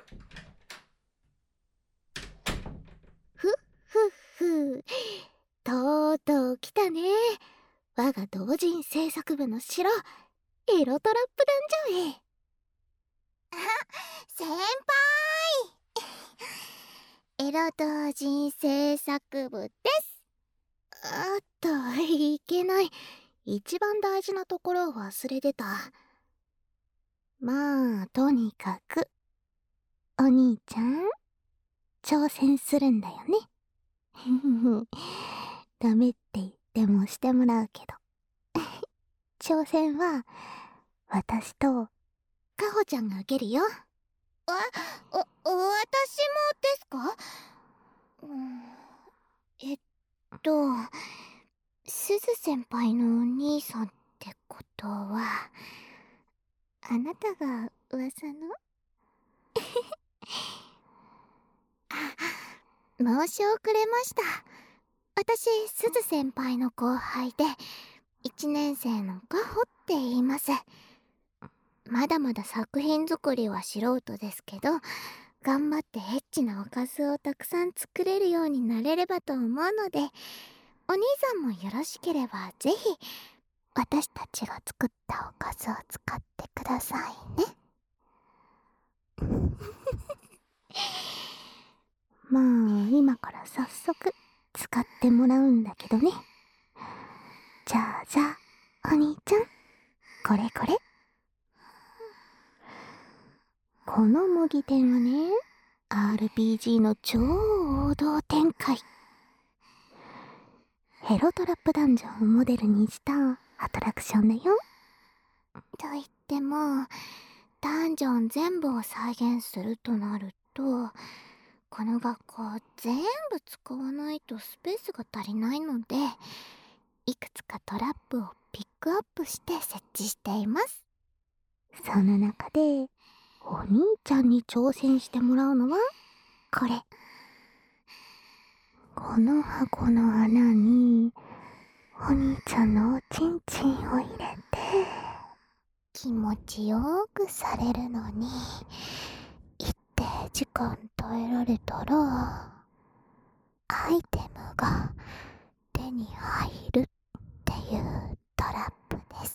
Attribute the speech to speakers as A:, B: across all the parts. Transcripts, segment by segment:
A: ふっふっふ。とうとう来たね。我が同人制作部の城、エロトラップダンジョンへ。
B: 先輩エロ同人制作部です。
A: いけない。一番大事なところを忘れてた。まあ、とにかく、お兄ちゃん、挑戦するんだよね。ダメって言ってもしてもらうけど。挑戦は、私と、かほちゃんが受けるよ。
B: 私もですか？すず先輩のお兄さんってことは、あなたが噂の申し遅れました。私、すず先輩の後輩で、1年生のかほって言います。まだまだ作品作りは素人ですけど、頑張ってエッチなおかずをたくさん作れるようになれればと思うので、お兄さんもよろしければぜひ、私たちが作ったおかずを使ってくださいね。
A: まあ、今から早速、使ってもらうんだけどね。じゃあ、お兄ちゃん、これこれ。この模擬店はね、RPG の超王道展開。ヘロトラップダンジョンをモデルにしたアトラクションだよ。
B: と言っても、ダンジョン全部を再現するとなると、この学校全部使わないとスペースが足りないので、いくつかトラップをピックアップして設置しています。
A: その中で、お兄ちゃんに挑戦してもらうのは、これ。この箱の穴に、お兄ちゃんのおちんちんを入れて、
B: 気持ちよくされるのに、一定時間耐えられたら、アイテムが手に入るっていうトラップです。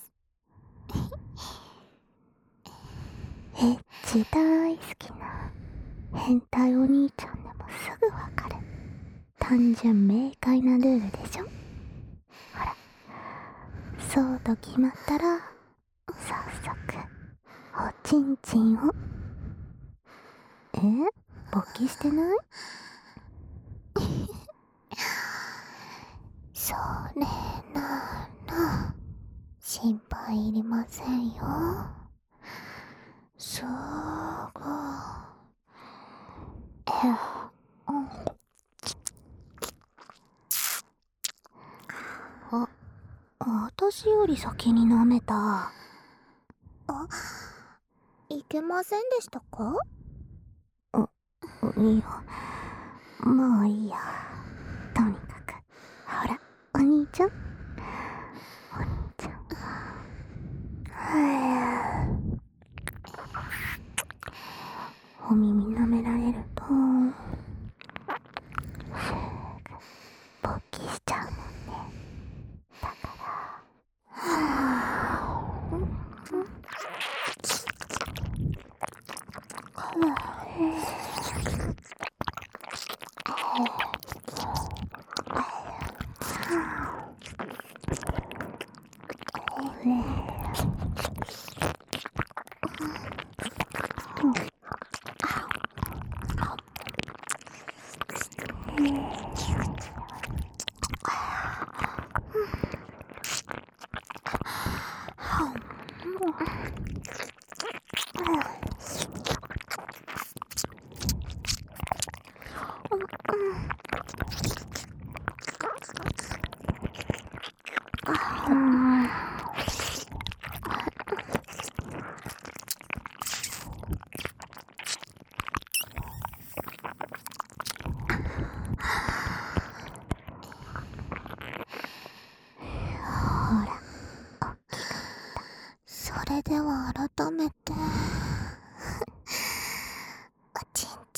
A: エッチ大好きな変態お兄ちゃんでもすぐわかる単純明快なルールでしょ。ほら、そうと決まったら早速おちんちんを。勃起してない？
B: それなら心配いりませんよ。すぐ
A: 私より先に舐めた。
B: いけませんでしたか？
A: いや、まあいいや。とにかく、ほら、お兄ちゃん。お兄ちゃん。お耳舐められると、すぐ勃起しちゃうもんね。だから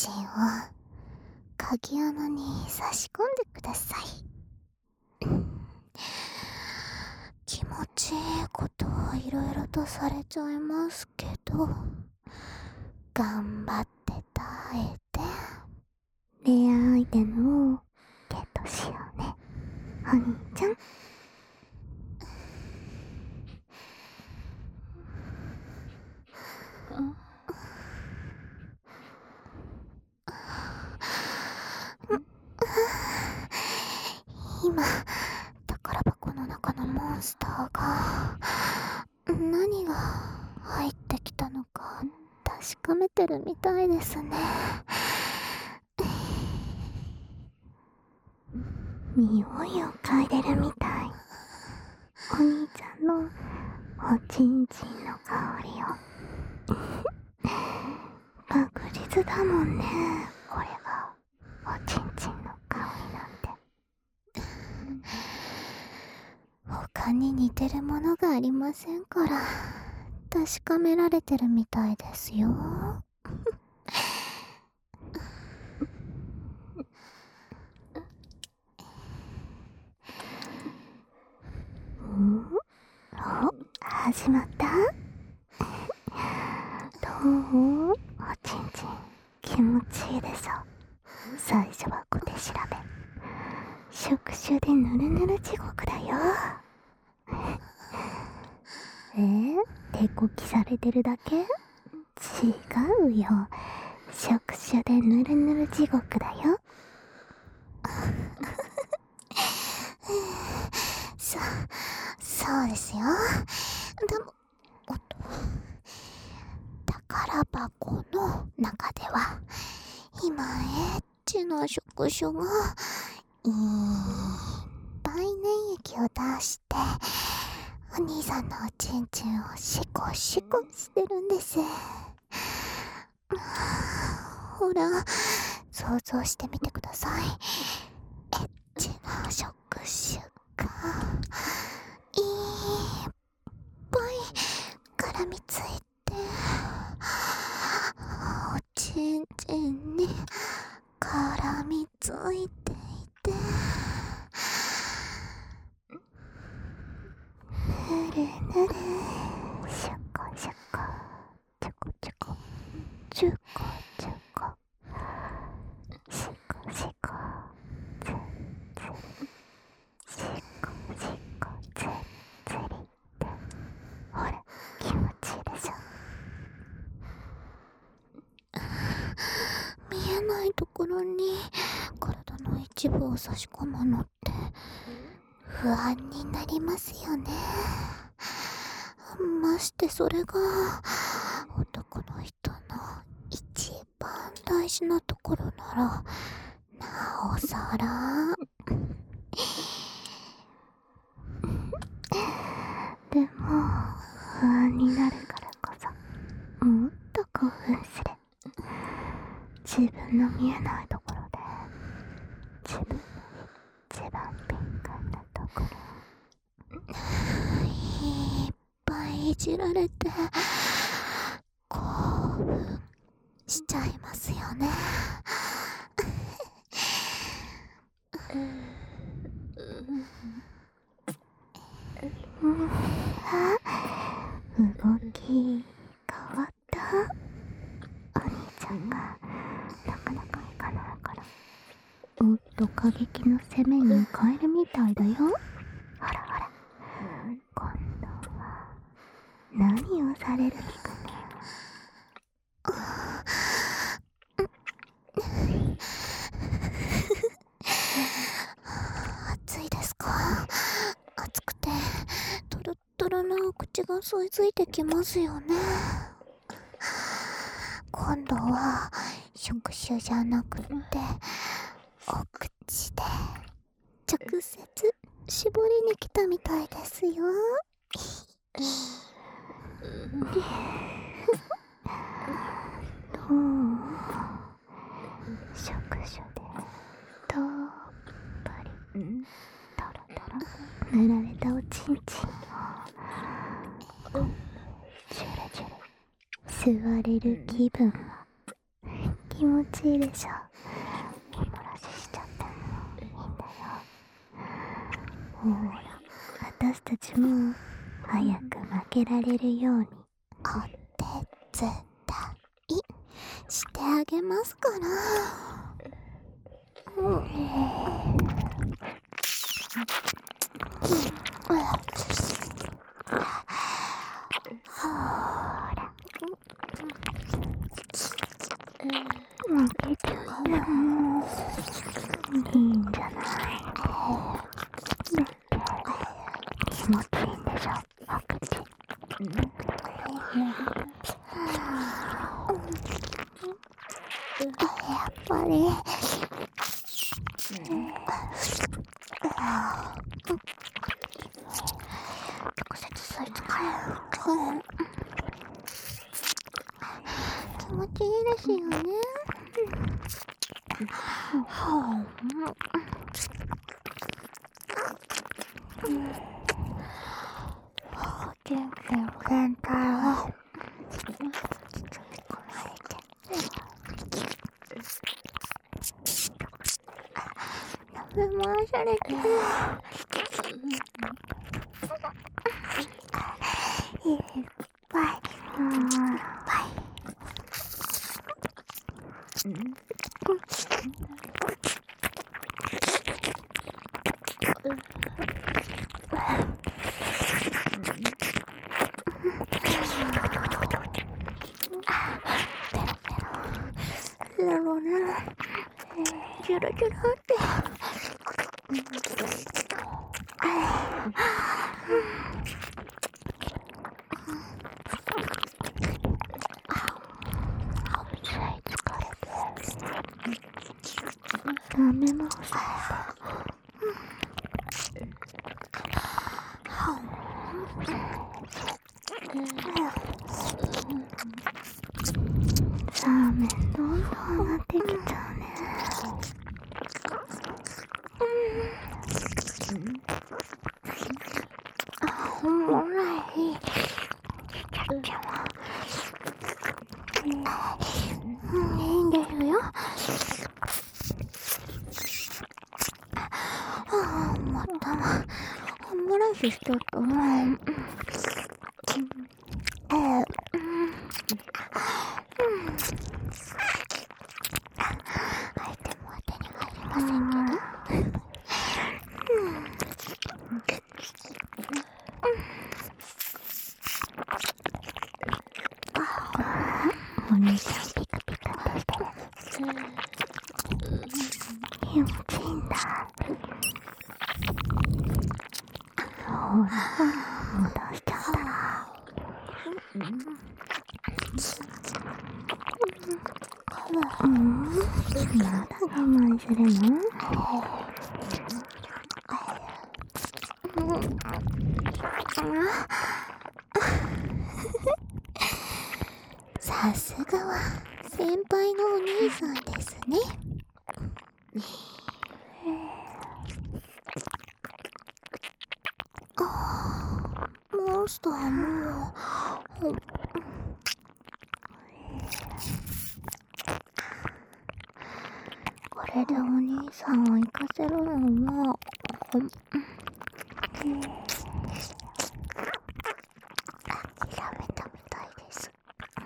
B: ちんを鍵穴に差し込んでください。気持ちいいことをいろいろとされちゃいますけど、頑張って耐えて。
A: 恋愛アイテムをゲットしようね、お兄ちゃん。
B: 今、宝箱の中のモンスターが何が入ってきたのか確かめてるみたいですね。
A: 匂いを嗅いでるみたい。お兄ちゃんのおちんちんの香りを確実だもんね、これがおちんちんの香りなんて。
B: 他に似てるものがありませんから、確かめられてるみたいですよ。
A: お、始まった。どう？おちんちん気持ちいいでしょ。最初は小手調べ、触手でぬるぬる地獄だよ。手こきされてるだけ？違うよ、触手でぬるぬる地獄だよ。
B: そうですよ。でも、宝箱の中では今エッチな触手がいっぱい粘液を出して、お兄さんのおちんちんをシコシコしてるんです。ほら、想像してみてください。エッチな触手がいっぱい絡みついて、おちんちんに絡みついていて、
A: ぬるぬる、シャコシャコ、チョコチョコ、チョコチョコ、シコシコ、ツッツリ、シコシコ、ツッツリって、ほら気持ちいいでしょ。
B: 見えないところに体の一部を差し込むのって不安になりますよね。ましてそれが男の人の一番大事なところならなおさら。
A: でも不安になるからこそもっと興奮する。自分の見えないところで自分の一番敏感なところ
B: いっぱいいじられて興奮しちゃいますよね。
A: 動き変わった。お兄ちゃんがなかなかいかないからもっと過激の攻めに変えるみたいだよ。ほらほら、今度は何をされる気かね。
B: 暑いですか？暑くてトロットロのお口が吸い付いてきますよね。今度は触手じゃなくてお口で直接絞りに来たみたいですよ。
A: どう？触手でどっぱりトロトロ塗られたおちんちんをジュルジュル吸われる気分は気持ちいいでしょ。おもらししちゃってもいいんだよ。ほら、私たちも早く負けられるように
B: お手伝いしてあげますから。
A: ほら、負けちゃってもいいんじゃない。だって気持ちいいんでしょ、お口。
B: やっぱり直接そいつから気持ちいいですよね。
A: 元気の全体を包み込まれて
B: 食べ回されてる。
A: いっぱい
B: だろうな。ジュルジュルって
A: ダメもさラーメンどんどんなってきちゃうね。
B: おもろい。いいんですよ。またおもらししちゃったな。相手も手に入りませんけど。
A: お兄ちゃんピクピクってしてる。気持ちいいんだ。ほら、戻しちゃったら。まだ我慢するの？
B: さすがは先輩のお兄さんですね。モンスターもこれでお兄さんを行かせるのも諦めたみたいです。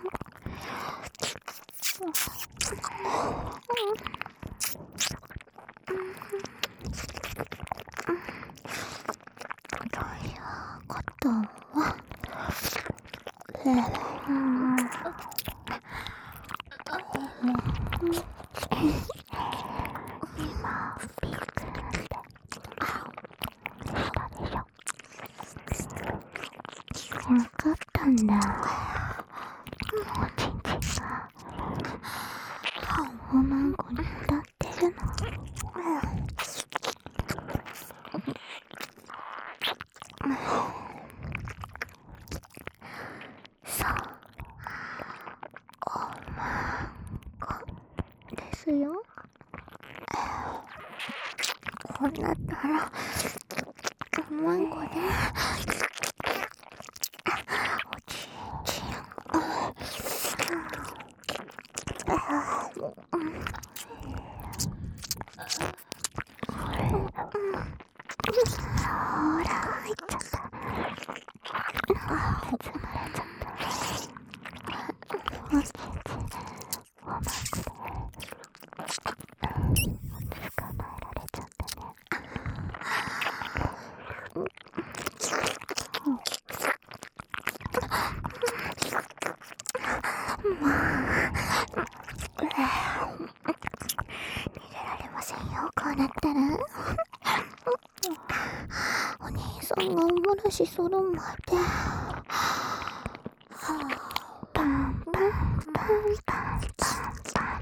B: ということは
A: 今ピクってしたでしょ。わかったんだ。おちんちんがおまんこに歌ってるの。そう、おまんこ
B: ですよ。こうなったらおまんこでおちんちん
A: ほら、入っちゃった。つまれちゃった。おちんちん、おまくで捕まえられちゃったね。逃げられませんよ、こうなったら。お兄さんがおもらしするまで。パンパンパンパンパンパンって。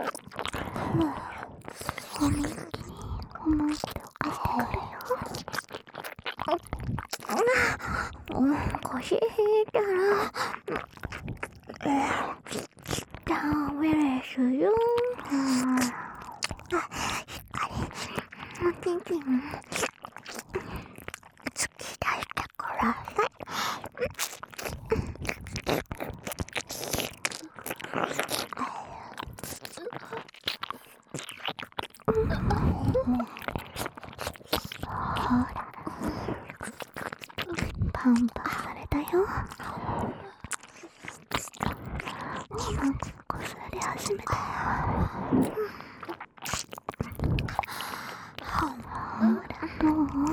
A: おみきにおまんこで起こしてくるよ。腰引いたらダメですよ。しっかりおちんちん突き出してください。ほら、パンパンされたよ。おまんここすり始めたよ。ほら、もう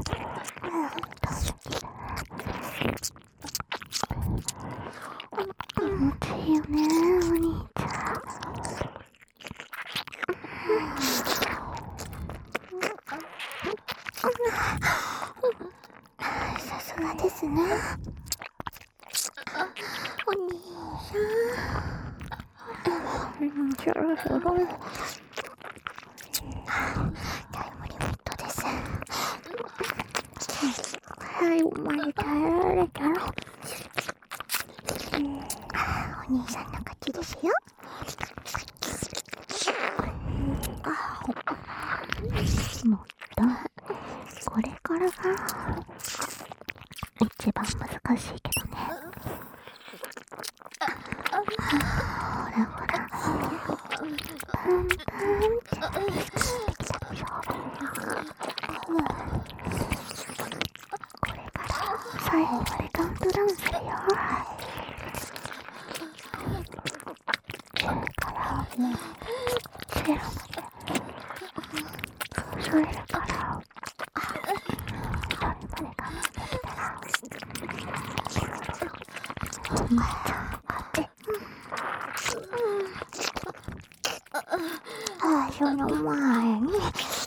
A: 気持ちいいよね、お兄ちゃん。さすがですね、お兄さん。そろそろタイムリミットです。最後まで耐えられたらお兄さんの勝ちですよ。もっとこれからが一番難しいけどね。ほらほら、パンパンってできたでしょ。これから最後までカウントダウンするよ。10から0まで数えるから、それまで我慢できたらお兄ちゃんの勝ち。その前に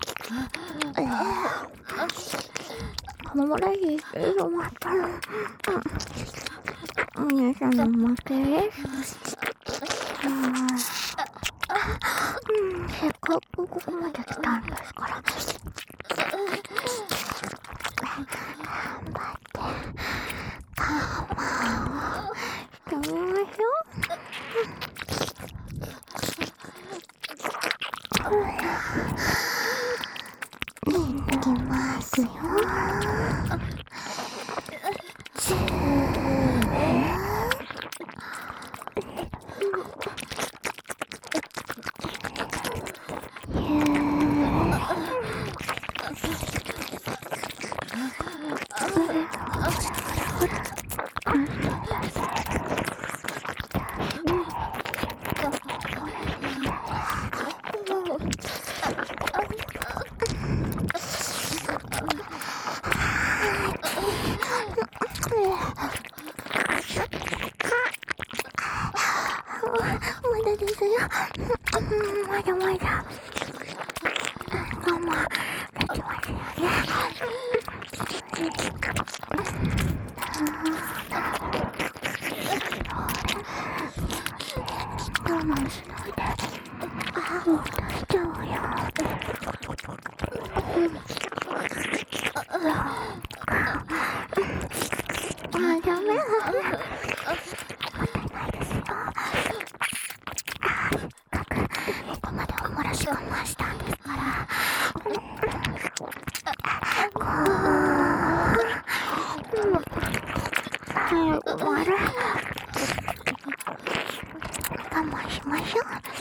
A: おもらししてしまったらお兄さんの負けです。せっかくここまで来たんですから、頑張って我慢をしてみましょう。いきますよ。まだですよ。まだまだ我慢できますよね。我慢しないでもう出しちゃおうよ。ダメだね。もったいないですよ。ここまでお漏らし我慢したんですから。最後まで我慢しましょう。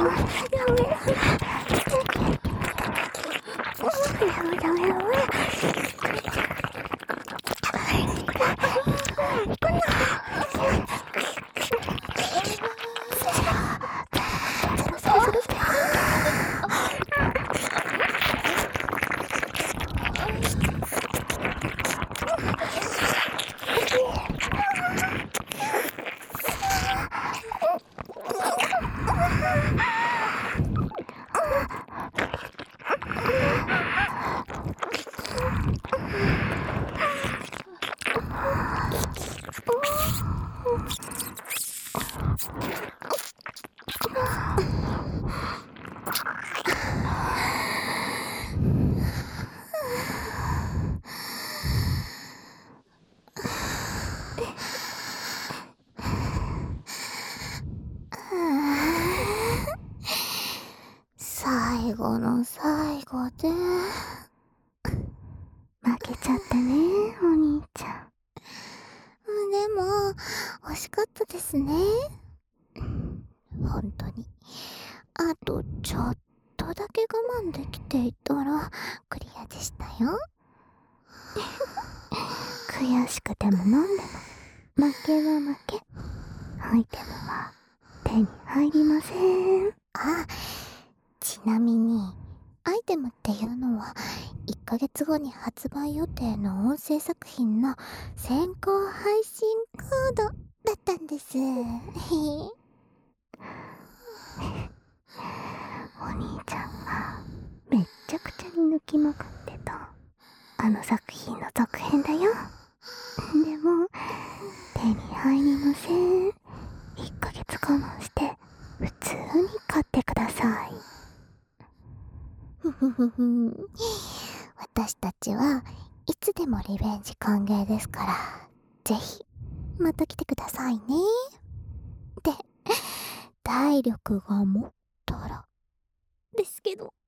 B: 最後の最後で
A: 負けちゃったね、お兄ちゃん。
B: でも惜しかったですね。本当にあとちょっとだけ我慢できていたらクリアでしたよ。
A: 悔しくてもなんでも負けは負け。アイテムは手に入りません。
B: あ、ちなみにアイテムっていうのは1ヶ月後に発売予定の音声作品の先行配信コードだったんです。
A: お兄ちゃんがめっちゃくちゃに抜きまくってたあの作品の続編だよ。でも手に入りません。1ヶ月我慢して普通に買ってください。
B: 私たちはいつでもリベンジ歓迎ですから、ぜひまた来てくださいね。で、体力が持ったらですけど。